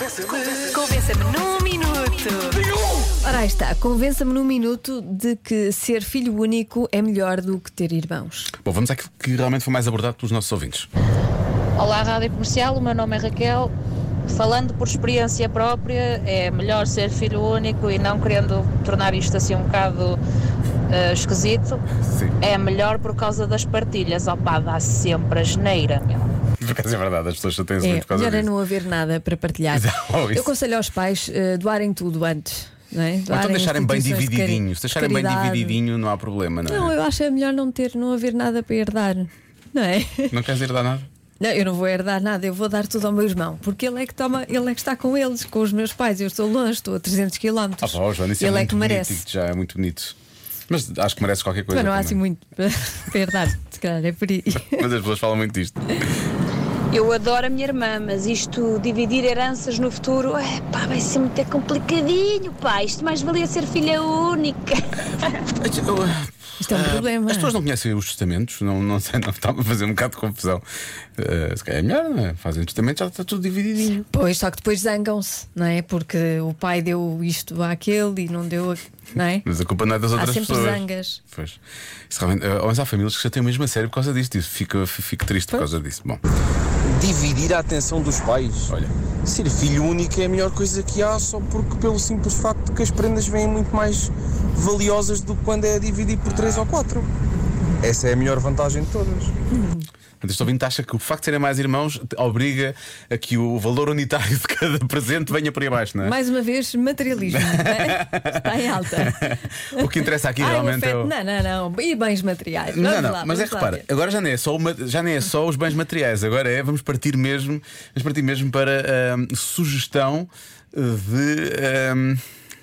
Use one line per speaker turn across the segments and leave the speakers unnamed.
Convença-me num minuto. Ora, aí está. Convença-me num minuto de que ser filho único é melhor do que ter irmãos.
Bom, vamos àquilo que realmente foi mais abordado pelos nossos ouvintes.
Olá, Rádio Comercial, o meu nome é Raquel. Falando por experiência própria, é melhor ser filho único e não querendo tornar isto assim um bocado esquisito.
Sim.
É melhor por causa das partilhas. Opa, dá sempre a geneira, meu.
Porque é verdade, as pessoas chateiam-se muito por causa
Melhor é
disso.
não haver nada para partilhar.
Oh, isso.
Eu aconselho aos pais doarem tudo antes. Não é?
Ou então
Doarem
deixarem bem
instituições de
divididinho. Se deixarem bem
caridade.
divididinho, não há problema, não é?
Não, eu acho melhor não haver nada para herdar. Não é?
Não queres herdar nada?
Não, eu não vou herdar nada, eu vou dar tudo ao meu irmão, porque ele é que está com eles, com os meus pais. Eu estou longe, estou a 300 km.
Joana, isso
ele
é
é
muito
que merece.
bonito, já é muito bonito. Mas acho que merece qualquer coisa.
Mas não há
também.
assim muito para herdar, se calhar é por aí.
Mas as pessoas falam muito disto.
Eu adoro a minha irmã, mas isto, dividir heranças no futuro, vai ser muito complicadinho, pá. Isto mais valia ser filha única.
Isto é um problema.
As pessoas não conhecem os testamentos, não sei, não está a fazer um bocado de confusão. Se calhar é melhor, não é? Fazem testamento, já está tudo divididinho.
Pois, só que depois zangam-se, não é? Porque o pai deu isto àquele e não deu, não é?
Mas a culpa não é das outras
Há sempre
pessoas.
zangas.
Pois. Isso realmente, mas há famílias que já têm mesmo a sério por causa disto. Fico triste por causa disso. Bom,
Dividir a atenção dos pais.
olha.
Ser filho único é a melhor coisa que há, só porque pelo simples facto de que as prendas vêm muito mais valiosas do que quando é dividido por 3 ou 4. Essa é a melhor vantagem de todas.
Este ouvinte acha que o facto de serem mais irmãos obriga a que o valor unitário de cada presente venha por aí abaixo, não é?
Mais uma vez, materialismo, não é? Está em alta.
O que interessa aqui
O
realmente é
afeto,
o...
não. E bens materiais.
Não,
Vamos
não,
lá,
mas
vamos lá
repara,
ver.
agora já nem é só os bens materiais, agora vamos partir mesmo para sugestão de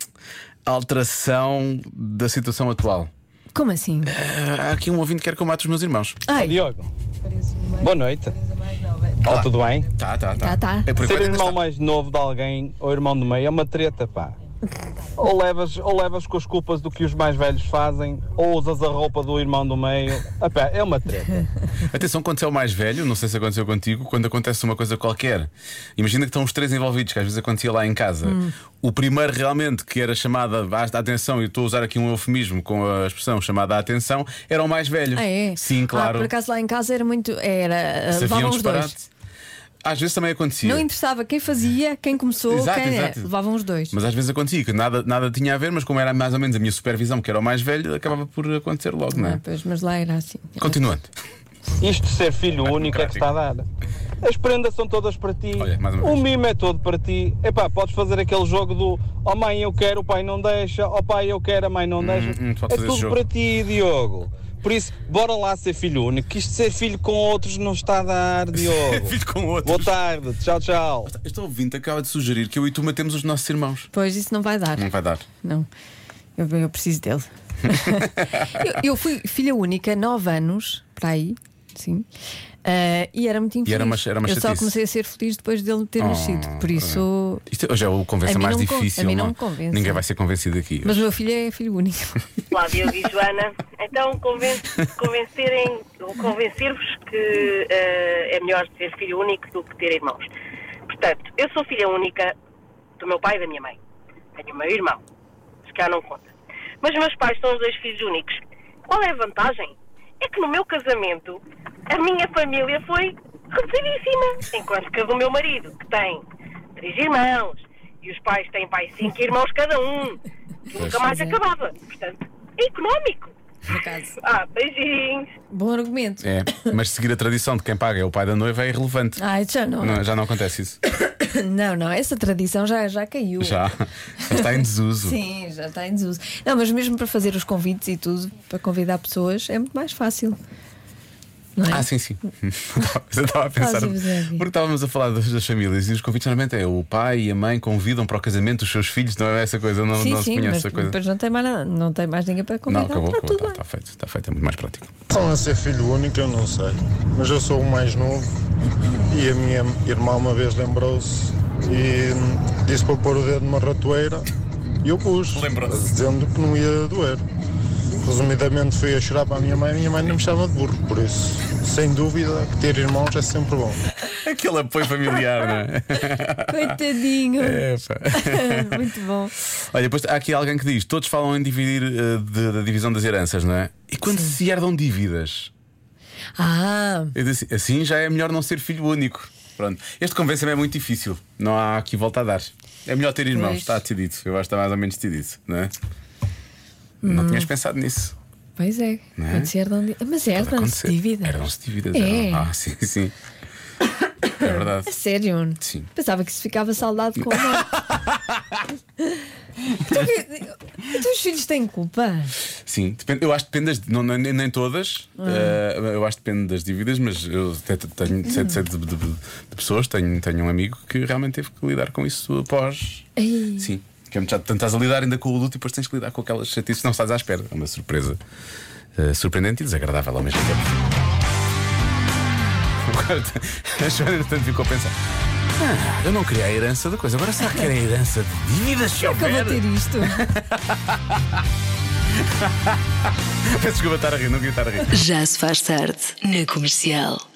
alteração da situação atual.
Como assim?
Há aqui um ouvinte que quer que eu mate os meus irmãos.
Ai,
Diogo, boa noite. Olá, tudo bem?
Tá.
Tá.
É por
Ser
enquanto ainda
irmão
está.
mais novo de alguém ou irmão do meio é uma treta, pá. Ou levas com as culpas do que os mais velhos fazem, ou usas a roupa do irmão do meio. Epá, é uma treta.
Atenção, quando você é o mais velho, não sei se aconteceu contigo, quando acontece uma coisa qualquer, imagina que estão os três envolvidos, que às vezes acontecia lá em casa. O primeiro realmente que era chamada à atenção, e estou a usar aqui um eufemismo com a expressão chamada à atenção, era o mais velho.
Ah, é?
Sim, claro.
Por acaso lá em casa era muito.
Se havia
Levavam
um
os dois.
disparate. Às vezes também acontecia.
Não interessava quem fazia, quem começou,
Exato,
quem
exato.
levavam os dois.
Mas às vezes acontecia que nada tinha a ver, mas como era mais ou menos a minha supervisão, que era o mais velho, acabava por acontecer logo, não é?
Pois, mas lá era assim.
Continuando.
Isto de ser filho único é que está a dar. As prendas são todas para ti.
Olha, mais uma
O
vez.
mimo é todo para ti. Epá, podes fazer aquele jogo do oh mãe eu quero, o pai não deixa, oh pai eu quero, a mãe não deixa.
podes
É
fazer esse
tudo
jogo.
para ti, Diogo. Por isso, bora lá ser filho único, que isto de ser filho com outros não está a dar, Diogo.
Filho com outros.
Boa tarde, tchau.
Este ouvinte acaba de sugerir que eu e tu matemos os nossos irmãos.
Pois isso não vai dar.
Não vai dar.
Não. Eu preciso dele. eu fui filha única, 9 anos, para aí, sim. E era muito infeliz.
era uma
eu só
chatice.
comecei a ser feliz depois dele ter nascido. Por isso.
Isto hoje é o convença
A mim
mais
não me
difícil.
a mim não
não?
me convence.
Ninguém vai ser convencido aqui.
Mas o meu filho é filho único.
Olá, Diogo e Joana. Então, convencer-vos que é melhor ser filho único do que ter irmãos. Portanto, eu sou filha única do meu pai e da minha mãe. Tenho o meu irmão, se cá não conta. Mas meus pais são os 2 filhos únicos. Qual é a vantagem? É que no meu casamento, a minha família foi reduzidíssima. Enquanto que a do meu marido, que tem 3 irmãos, e os pais têm 5 irmãos cada um, que nunca mais acabava. Portanto, é económico.
No caso.
Beijinhos.
Bom argumento.
É, mas seguir a tradição de quem paga é o pai da noiva é irrelevante.
Já não.
Já não acontece isso.
Não, essa tradição já caiu.
Já está em desuso.
Sim, já está em desuso. Não, mas mesmo para fazer os convites e tudo, para convidar pessoas, é muito mais fácil. Não é?
Sim. Eu estava a pensar. Porque estávamos a falar das famílias e os convites normalmente é o pai e a mãe convidam para o casamento os seus filhos, não é essa coisa, não
Sim,
se conhece
mas
essa coisa.
depois não tem mais nada, não tem mais ninguém para convidar.
Não, acabou,
tudo bem.
está feito, é muito mais prático.
Estão a ser filho único, eu não sei. Mas eu sou o mais novo e a minha irmã uma vez lembrou-se e disse para pôr o dedo numa ratoeira e eu pus, dizendo que não ia doer. Resumidamente fui a chorar para a minha mãe não me chama de burro, por isso, sem dúvida, que ter irmãos é sempre bom.
Aquele apoio familiar, não é?
Coitadinho. Muito bom.
Olha, depois há aqui alguém que diz: todos falam em dividir da divisão das heranças, não é? E quando se herdam dívidas? Eu disse, assim já é melhor não ser filho único. Pronto. Este convence-me é muito difícil. Não há aqui volta a dar. É melhor ter irmãos, está decidido. Eu acho que está mais ou menos decidido, não é? Não tinhas pensado nisso.
Pois é,
não é?
Quando se herdam. Mas herdam-se dívidas.
Herdam-se dívidas.
É.
Sim, sim. É verdade.
A sério?
Sim.
Pensava que se ficava saudade com a Então os filhos têm culpa?
Sim, depende, eu acho que depende nem todas. Eu acho que depende das dívidas, mas eu tenho sei de pessoas. Tenho um amigo que realmente teve que lidar com isso após. Sim, que é muito chato. Tanto estás a lidar ainda com o luto e depois tens que lidar com aquelas chatices, não estás à espera. É uma surpresa surpreendente e desagradável ao mesmo tempo. A Joana, portanto, ficou a pensar: eu não queria a herança da coisa, agora será que quer a herança de dívidas? Se houver?
Como ter isto?
Peço desculpa estar a rir, não queria estar a rir.
Já se faz tarde na Comercial.